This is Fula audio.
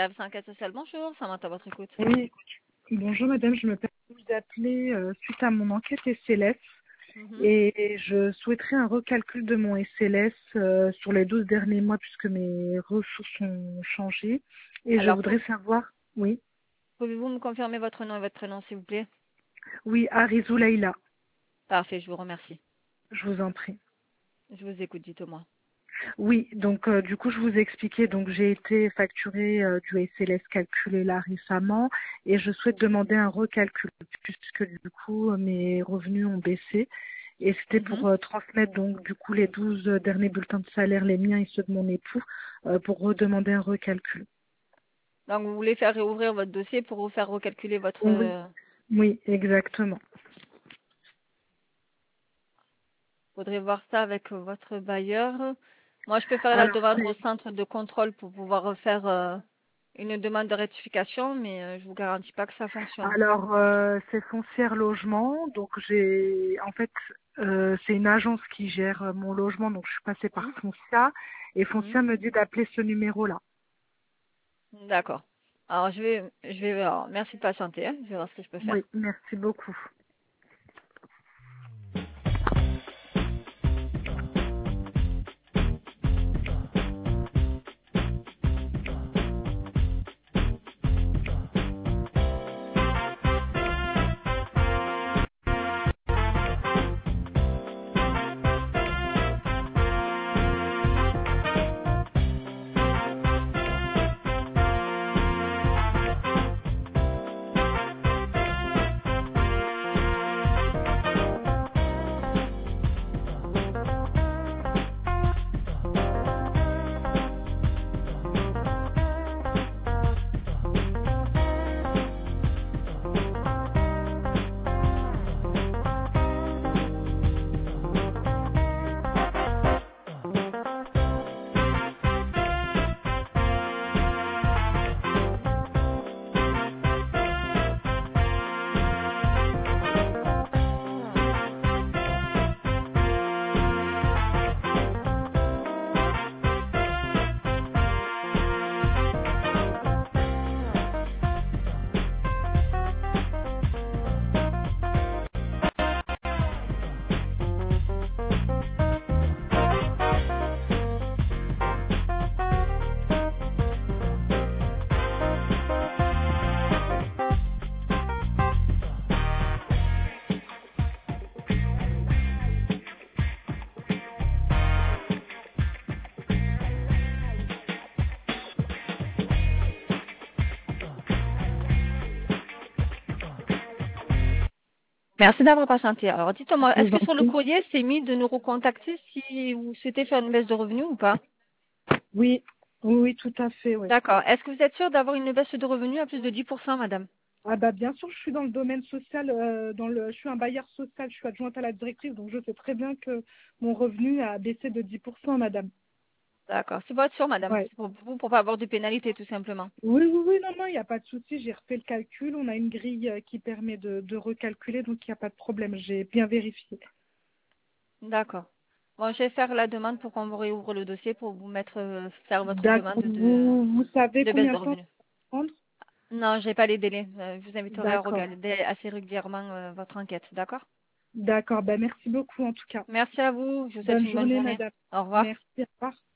Grève 104 Social, bonjour, Samantha à votre écoute. Oui, bonjour madame, je me permets de vous appeler suite à mon enquête SLS Mhm. et je souhaiterais un recalcul de mon SLS sur les 12 derniers mois puisque mes ressources ont changé et je Alors, voudrais savoir, oui, pouvez-vous me confirmer votre nom et votre prénom, s'il vous plaît? oui, Arizou Laïla, Parfait, je vous remercie. je vous en prie. Je vous écoute, dites-moi. Oui, donc du coup je vous ai expliqué, donc j'ai été facturée du SLS calculé là récemment et je souhaite demander un recalcul puisque du coup mes revenus ont baissé et c'était Mhm. pour transmettre donc du coup les 12 derniers bulletins de salaire, les miens et ceux de mon époux, pour redemander un recalcul. Donc, vous voulez faire réouvrir votre dossier pour vous faire recalculer votre... Oui, oui, exactement. faudrait voir ça avec votre bailleur. Moi, je peux faire la Alors demande au c'est centre de contrôle pour pouvoir refaire une demande de rectification, mais je vous garantis pas que ça fonctionne. Alors, c'est Foncière Logement. Donc, en fait, c'est une agence qui gère mon logement. Donc, je suis passée par Mhm. Foncia. Et Mhm. Foncia me dit d'appeler ce numéro-là. D'accord. Alors, alors, merci de patienter, hein. Je vais voir ce que je peux faire. Oui, merci beaucoup. Merci d'avoir patienté. Alors, dites-moi, Je est-ce vous que en sur le prie. courrier, c'est mis de nous recontacter si vous souhaitez faire une baisse de revenus ou pas? Oui, oui, oui, tout à fait, oui. D'accord. Est-ce que vous êtes sûr d'avoir une baisse de revenus à plus de 10%, madame? Ah bah bien sûr, je suis dans le domaine social, je suis un bailleur social, je suis adjointe à la directrice, donc je sais très bien que mon revenu a baissé de 10%, madame. D'accord. C'est pour être sûr, madame. Ouais. C'est pour vous, pour pas avoir de pénalité, tout simplement. Oui, oui, oui, non, non, il n'y a pas de souci. J'ai refait le calcul. On a une grille qui permet de recalculer, donc il n'y a pas de problème. J'ai bien vérifié. D'accord. Bon, je vais faire la demande pour qu'on vous réouvre le dossier pour vous mettre, faire votre demande D'accord. Vous savez de baisse combien de de temps ça revenus. va prendre? Non, j'ai pas les délais. Je vous inviterai à D'accord. regarder assez régulièrement votre enquête. D'accord? D'accord. Ben, merci beaucoup en tout cas. Merci à vous. Je vous souhaite Bonne une bonne journée, journée. madame. Au revoir. Merci. Au revoir.